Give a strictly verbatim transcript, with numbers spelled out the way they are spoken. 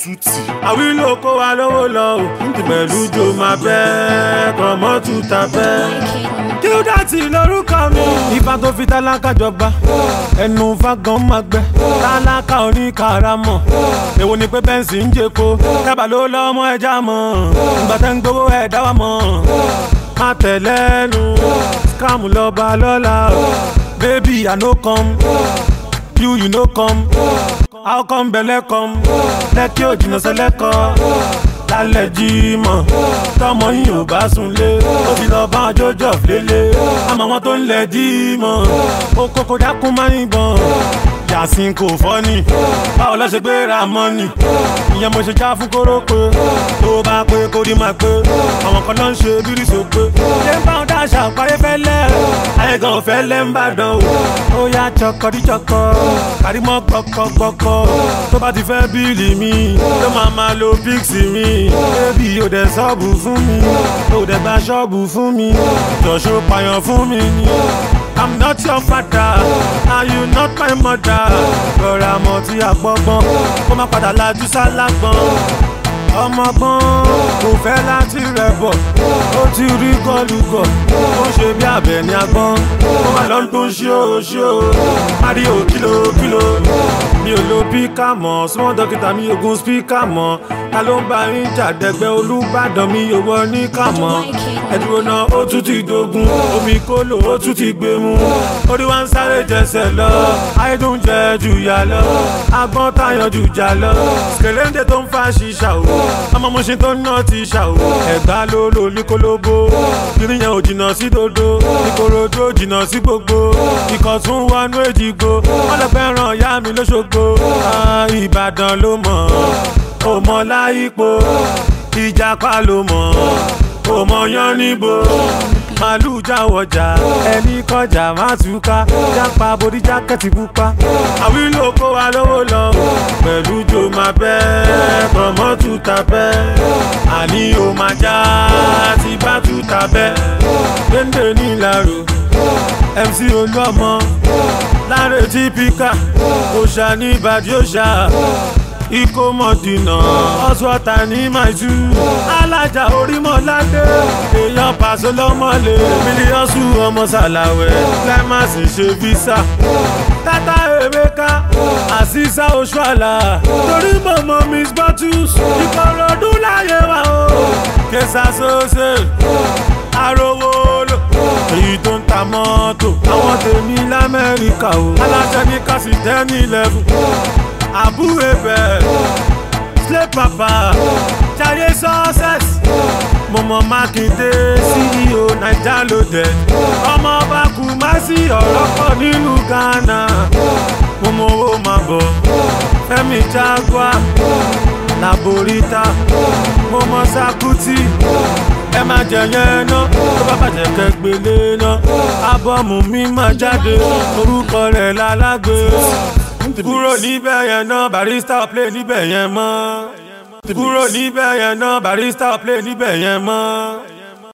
tútì. àwílò kó wa lówó lọ o pẹ̀lú jo máa bẹ́ kọ̀mọ́ tuta bẹ́. Qdotty lórúkọ mi. Ifá tó fi tálákà jọba ẹnu fagan máa gbẹ tálákà oníkàràmọ̀. èwo ni pé bẹ́ǹsì ń jẹ́ko tábà ló lọ́mọ ẹja mọ̀ ìgbà tẹ́ ń gbowó ẹ̀ dá wa mọ̀. má tẹ̀lẹ́nu scam lọ́ba lọ́la baby I no come you you no come how come belle come lẹ́kí òjìnà sẹ́lẹ̀kọ́ lálẹ́ jímọ̀ tọmọ yìí ò bá sunlé ó fi lọ bá jọjọ lélẹ̀ àmọ́ wọn tó ń lẹ̀ jímọ̀ ó kókó dákún máa ń gbọ̀n yàsín kò fọ́ni báwo lọ ṣe gbéra mọ́ni ìyẹn mo ṣe já fún kórópè tó bá pé kó rí máa pé àwọn kan náà ń ṣe bírí sópé ṣé ń bá wọn dáṣà parí fẹ́lẹ́ ayé gan ò fẹ́lẹ́ ń bàdàn o ó yá chọkọdíchọkọ kàrímọ́ gbọkọgbọkọ tó bá ti fẹ́ bíìlì mi ló máa máa lo píksì mi bébì ò dẹ̀ ṣọ́ọ̀bù fún mi ò dẹ̀ gba ṣọ́ọ̀bù fún mi jọ̀ṣọ́ pààyàn fún mi ni. I'm not your father, and you not my mother. Rọra mọ̀ tí a gbọ́gbọ́n, kó má padà lajú sálágbọ́n. Ọmọgbọ́n kò fẹ́ láti rẹ̀ bọ̀, ó ti rí gọ́lùgọ̀, ó ń ṣe bí abẹ ní agbọ́n. Ó wà lọ́n tó ń ṣí o ṣí o, Mario kìlò kìlò. Mi ò lo píkà mọ́, súnmọ́ dókítà mi ogun spíkà mọ́. Ta ló ń bá yín jà dẹ̀gbẹ́ Olúbàdàn mi ò wọ ní kàmọ́. Ẹ̀dúró náà ó tún ti dogun, omi kólò ó tún ti gbé mu. Orí wa ń sáré jẹsẹ̀ lọ, ayédùn jẹ jù yà lọ. Agbọ́n táyàn jù jà lọ, kèléńdé tó ń fa ṣìṣà o. Ọmọ mo ṣe tó ń ná ti ṣà o. Ẹ̀gbá ló lò ní kólóbó, kìnìún yẹn ò jìnnà sí dodo. Ìkòròdú ò jìnnà sí gbogbo, Ìkọ̀tún wọnú Èjìgbò. Wọ́n lọ fẹ́ràn ìyá mi lóṣogbo, Ìbàdàn ló mọ̀. Ọmọ láyípo ìjàpá ló mọ̀ ọmọ yan níbo màálù jáwọjà ẹni kọjá má túká jápa borí jákẹ́tì pupa àwílò kó wa lówó lọ pẹ̀lú jo máa bẹ́ kọ̀mọ́ tuta bẹ́ àní o máa já ti bá tuta bẹ́ déndé nílàró M C Olúọmọ Láre típíkà òṣà ní ìbàdí òṣà ikó mọ̀dínà ọ̀ṣọ́ta ní màjú alájà orímọ̀ládé èèyàn pàṣẹ lọ́mọlẹ̀ mílíọ̀sù ọmọ sàlàwẹ̀ lẹ́màsì ṣe físà tata emeka àṣìṣà oṣuàlà torí mọ̀mọ́ miss bottles Ìkòròdú láyé wa o kẹsà sọ́sẹ̀ arówó lò èyí tó ń ta mọ́tò àwọn tèmi lamẹ́ríkà o aláṣẹ ní kásì ten eleven àbúrò bẹ̀ slay papa Jaiye success Mọ̀mọ́ Mákindé C E O Naija loaded ọmọ ọba Kumasi ọ̀rọ̀ pọ̀ nínú Ghana mọ̀mọ́ owó máa bọ̀ Fẹ́mi Jaguar Laborita Mọ̀mọ́ Sakuti ẹ má jẹ yẹn ná tó bá bàjẹ́ kẹgbélé ná ábọ́ọ̀mù mi máa jáde orúkọ rẹ̀ lálágbé. Kúrò níbẹ̀ yẹn náà Barrister play níbẹ̀ yẹn mọ́. Kúrò níbẹ̀ yẹn náà Barrister play níbẹ̀ yẹn mọ́.